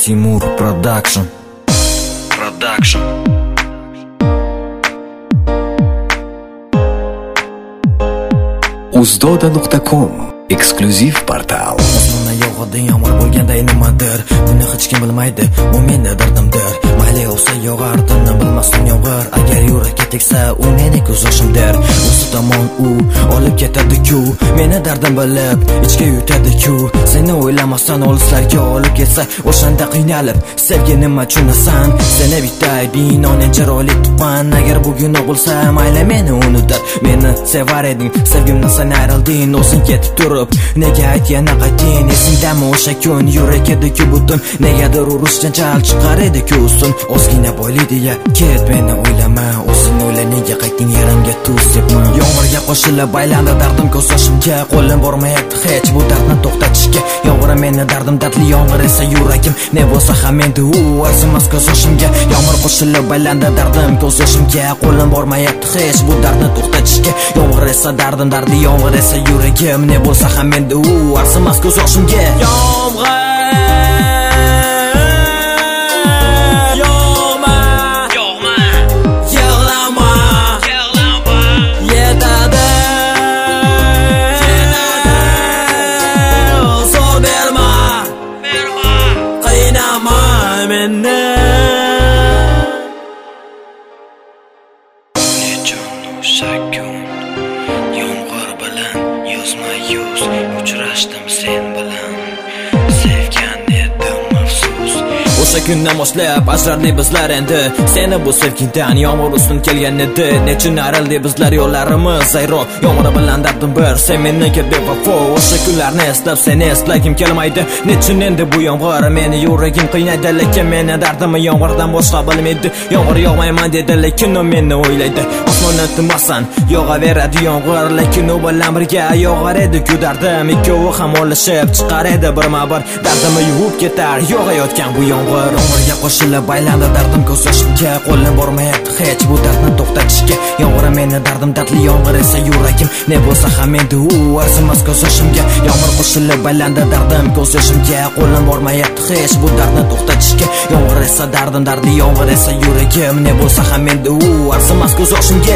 Timur Production. Uzdoda.com eksklyuziv portal. Osmonda yog'adi yomg'ir bo'lganday nimadir, buni hech kim bilmaydi, bu meni dardimdir. Mayli yog'sa yog'ar, tinni bilmasdan yomg'ir, agar yurakka tegsa u meni ko'z yoshimdir. O'zi tomon u olib ketadi-ku, meni dardim bilib ichga yutadi-ku. Seni o'ylamasdan olislarga olib ketsa, o'shanda qiynalib sevgi nima tushunasan? Seni bitta binoning chiroyli tuqqan, agar bugun bo'lsa mayli meni unutar. Meni sevar eding, sevgimdan sen ayrilding, o'zing ketib turib nega aytgani qayting? Esingdami o'sha kun yurak edi-ku butun, negadir urush janjal chiqar edi-ku usun. Ozgina boylidiya ket, meni o'ylama, o'zing o'yla, nega qayting yaramga tuz sepma. Yomg'irga qo'shilib baylandi dardim ko'z yoshimga, qo'lim bormayapti hech bu dardni to'xtatishga. Yomg'ir meni dardim dardli, yomg'ir esa yuragim, ne bo'lsa ham endi u arzimas ko'z yoshimga. Yomg'ir qo'shilib baylandi dardim ko'z yoshimga, qo'lim bormayapti hech bu dardni to'xtatishga. Yomg'ir esa dardim dardli, yomg'ir esa yuragim, ne bo'lsa ham endi u arzimas ko'z yoshimga. Yomg'ir bilan yuzma-yuz uchrashdim sen bilan, sevgan edim afsus. O'sha kundan boshlab ajraldi bizlar endi, seni bu sevgingdan yomg'ir ustun kelgan edi. Nechun arildi bizlar yo'llarimiz zayro, yomg'ir bilan dardim bir, sen menga bevafo. O'sha kunlarni eslab seni eslagim kelmaydi, nechun endi bu yomg'ir meni yuragim qiynaydi. Lekin meni dardimni yomg'irdan boshqa bilmaydi. Yomg'ir yog'mayman dedi, lekin u meni o'ylaydi. Osmondan tinmasdan yog'averadi yomg'ir, lekin u bilan birga yog'ar edi-ku dardim. Ikkovi ham olishib chiqar edi birma-bir, dardimni yuvib ketar yog'ayotgan bu yomg'ir. Yomg'irga qo'shilib baylandi dardim ko'z yoshimga, qo'lim bormayapti hech bu dardni to'xtatishga. Yomg'ir meni dardim dardli, yomg'ir esa yuragim, ne bo'lsa ham endi u arzimas ko'z yoshimga. Yomg'ir qo'shilib baylandi dardim ko'z yoshimga, qo'lim bormayapti hech bu dardni to'xtatishga. Yomg'ir esa dardim dardli, yomg'ir esa yuragim, ne bo'lsa ham endi u arzimas ko'z yoshimga.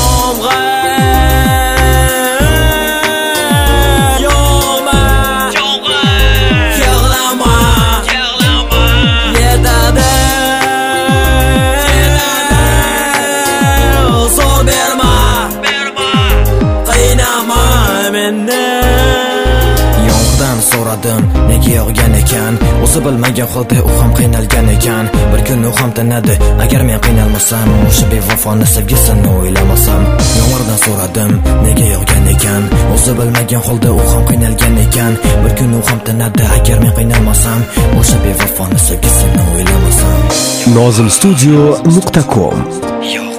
Yomg'irdan so'radim nega yog'gan ekan, o'zi bilmagan holda u ham qiynalgan ekan. Bir kun u ham tinadi agar men qiynalmasam, o'sha bevafoni sevgisini o'ylamasam. Yomg'irdan so'radim nega yog'gan ekan, o'zi bilmagan holda u ham qiynalgan ekan. Bir kun u ham tinadi agar men qiynalmasam, o'sha bevafoni sevgisini o'ylamasam. Nozimstudio.com